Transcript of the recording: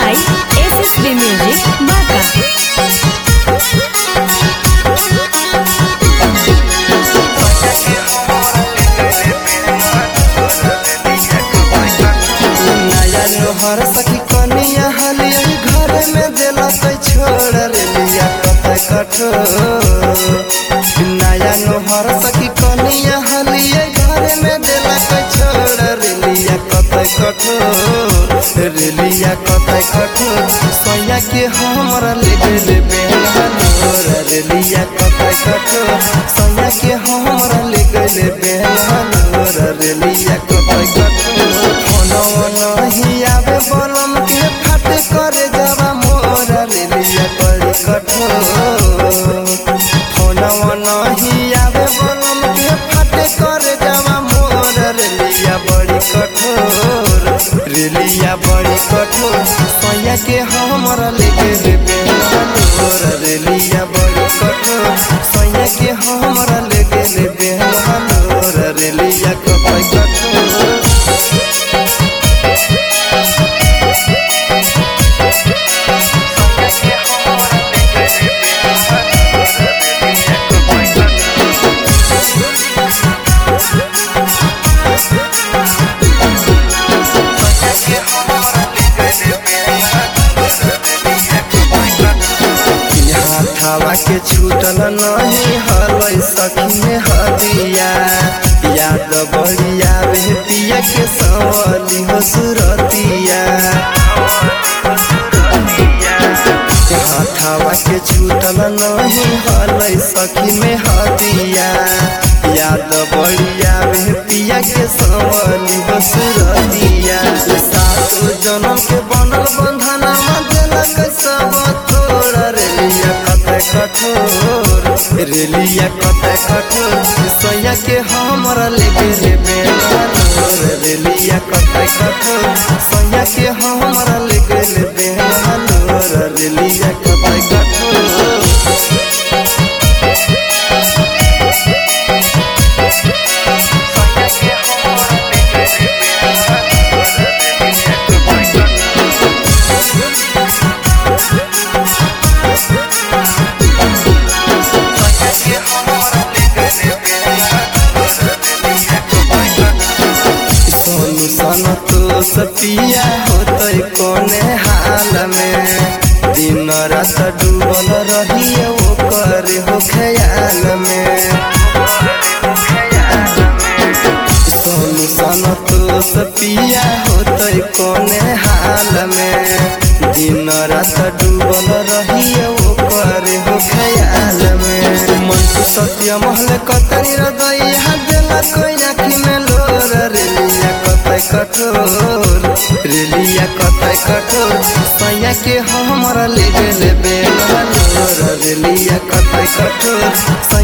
by SSB Music, Baka. हर सखी कनिया हलिया घर में देला तो छोड़ रे लिया कतय कठोर नया नोहर सखी कनिया हलिया घर में देला तो छोड़ रे लिया कतय कठोर रे लिया कतय कठोर सोया के हमरा ले गेले बेहलोर रे लिया कतय कठोर सोया के हमरा ले गेले बेहलोर रे लिया कतय कठोर नहीं आवे बलम के फट करे जवा मोर रे लिया बड़ी कठोर फोनवा नहीं आवे बलम के फट करे जवा मोर रे लिया बड़ी कठोर रे लिया बड़ी कठोर सोया के हमरा ले गेले बेहलोर रे लिया बड़ी कठोर सोया के हमरा ले गेले बेहलोर रे लिया कतय कठोर हवा के छूटल नहीं हलई सखी में हदिया याद बढ़िया वे पिया के सवली हो सुरतिया हवा के छूटल नहीं हलई सखी में हदिया याद बढ़िया वे पिया के सवली हो सुरतिया सात जन्म के बनल बंधना देलक सब तोड़ रे लिया कतय कठोर रे लिया कतय कठोर सोया के हमरा ले गेले बेहलोर रे लिया कतय कठोर सोया के हमरा ले गेले बेहलोर रे लिया कतय कठोर सपिया होतै कोने हाल में दिन रात डूबल रही ओकर हो ख्याल में सोनू सन तो सपिया होतै कोने हाल में दिन रात डूबल रही ओकर हो ख्याल में मन सत्य महल कतरी हृदय हजला कोई आँखी में लोर रे लिया कतय कठोर रे लिया कतय कठोर सोया के हमरा ले गेले बेहलोर रे लिया कतय कठोर।